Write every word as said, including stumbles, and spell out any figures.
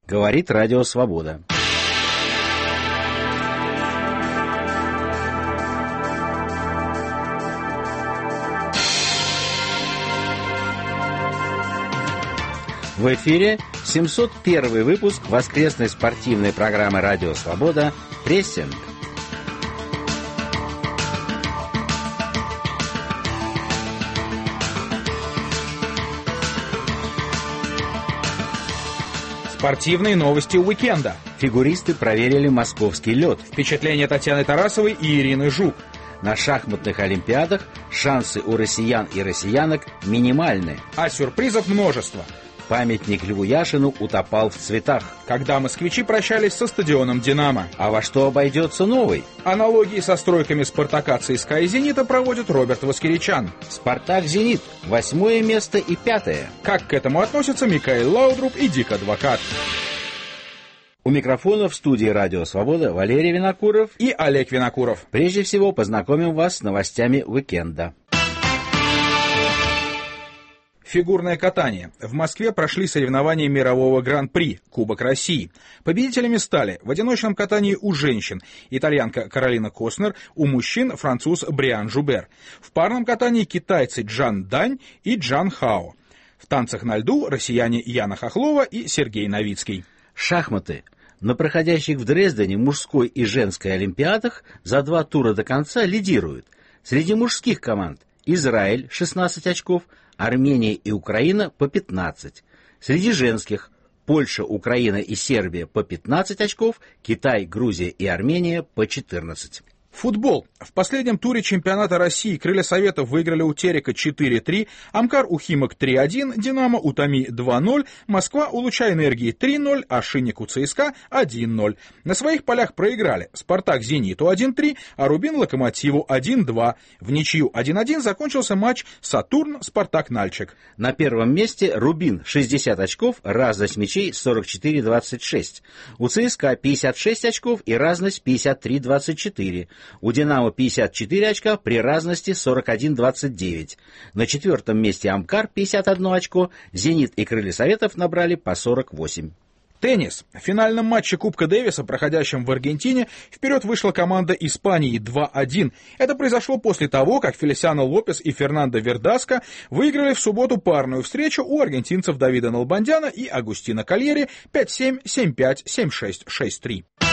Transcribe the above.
Говорит Радио Свобода. В эфире семьсот первый выпуск воскресной спортивной программы «Радио Свобода» «Прессинг». Спортивные новости уикенда. Фигуристы проверили московский лед. Впечатления Татьяны Тарасовой и Ирины Жук. На шахматных олимпиадах шансы у россиян и россиянок минимальны. А сюрпризов множество. Памятник Льву Яшину утопал в цветах. Когда москвичи прощались со стадионом «Динамо». А во что обойдется новый? Аналогии со стройками «Спартака», «ЦСКА» и «Зенита» проводит Роберт Воскеричан. «Спартак», «Зенит» — восьмое место и пятое. Как к этому относятся Микаэль Лаудруп и Дик Адвокат? У микрофона в студии «Радио Свобода» Валерий Винокуров и Олег Винокуров. Прежде всего познакомим вас с новостями уикенда. Фигурное катание. В Москве прошли соревнования мирового гран-при Кубок России. Победителями стали в одиночном катании у женщин итальянка Каролина Костнер, у мужчин француз Бриан Жубер. В парном катании китайцы Джан Дань и Джан Хао. В танцах на льду россияне Яна Хохлова и Сергей Новицкий. Шахматы. На проходящих в Дрездене мужской и женской олимпиадах за два тура до конца лидируют. Среди мужских команд Израиль шестнадцать очков, Армения и Украина по пятнадцать. Среди женских Польша, Украина и Сербия по пятнадцать очков, Китай, Грузия и Армения по четырнадцать. Футбол. В последнем туре чемпионата России Крылья Советов выиграли у Терека четыре три, Амкар у Химок три один, Динамо у Томи два ноль, Москва у Луча Энергии три ноль, а Шинник у ЦСКА один ноль. На своих полях проиграли Спартак Зениту один три, а Рубин Локомотиву один два. В ничью один один закончился матч Сатурн-Спартак Нальчик. На первом месте Рубин шестьдесят очков, разность мячей сорок четыре двадцать шесть. У ЦСКА пятьдесят шесть очков и разность пятьдесят три двадцать четыре. У «Динамо» пятьдесят четыре очка при разности сорок один двадцать девять. На четвертом месте «Амкар» пятьдесят одно очко, «Зенит» и «Крылья Советов» набрали по сорок восемь. Теннис. В финальном матче Кубка Дэвиса, проходящем в Аргентине, вперед вышла команда Испании два один. Это произошло после того, как Фелисиано Лопес и Фернандо Вердаско выиграли в субботу парную встречу у аргентинцев Давида Налбандяна и Агустина Кальери пять семь, семь пять, семь шесть, шесть три.